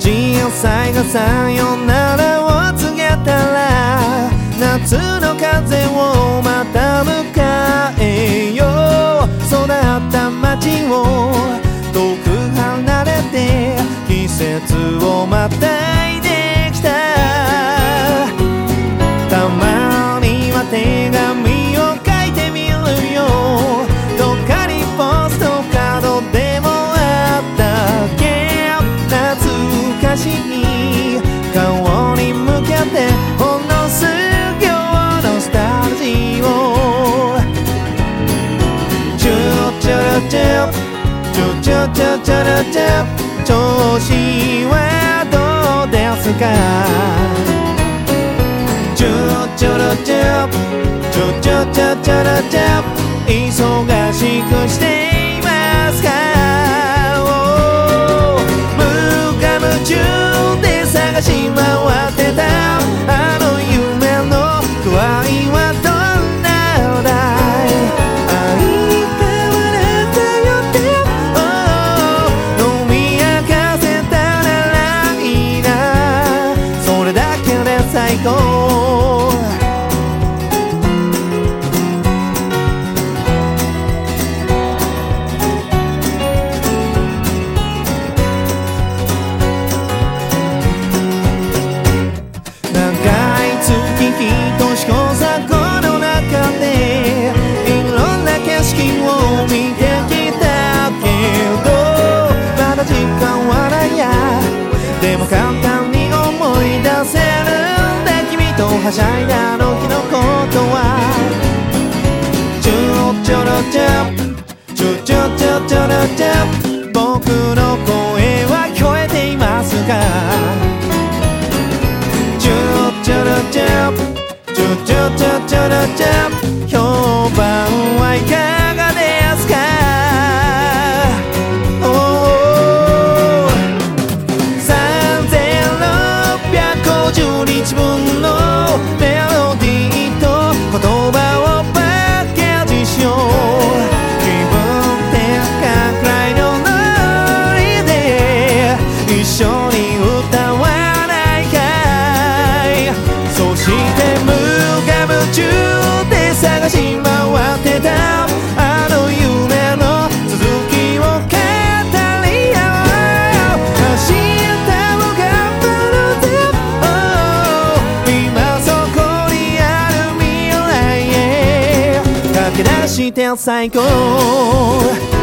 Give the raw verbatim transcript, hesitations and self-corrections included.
人生がさよならを告げたら夏の風をまた迎えよう。育った街を遠く離れて季節をまたいできた。たまには手紙を書いてみるよ。どっかにポストカードでもあったっけ。懐かしい顔に向けてほんの数秒ノスタルジーを。チューチュルチュチュチュチュチュルチュ調子はどうですか。チューチュルチュチュチュチュチュルチュ忙しくしていますか。夢中で探し回ってたあの夢の具合はどんなだい。相変わらずよって飲み明かせたならいいな。それだけで最高。試行錯誤の中でいろんな景色を見てきたけどまだ時間はないや。でも簡単に思い出せるんだ君とはしゃいだあの日のことは。チューチュルチュチュチュチュチュルチュ僕の声は聞こえていますか。チューチュルチュチュチュチュチュルチュ評判はいかがですか。さんぜんろっぴゃくごじゅうにちぶんのメロディーと言葉をパッケージしよう。気分転換くらいのノリで一緒に歌わないかい。そして夢中で探し回ってたあの夢の続きを語り合おう。明日も頑張ろうぜ、oh、今そこにある未来へ駆け出して最高。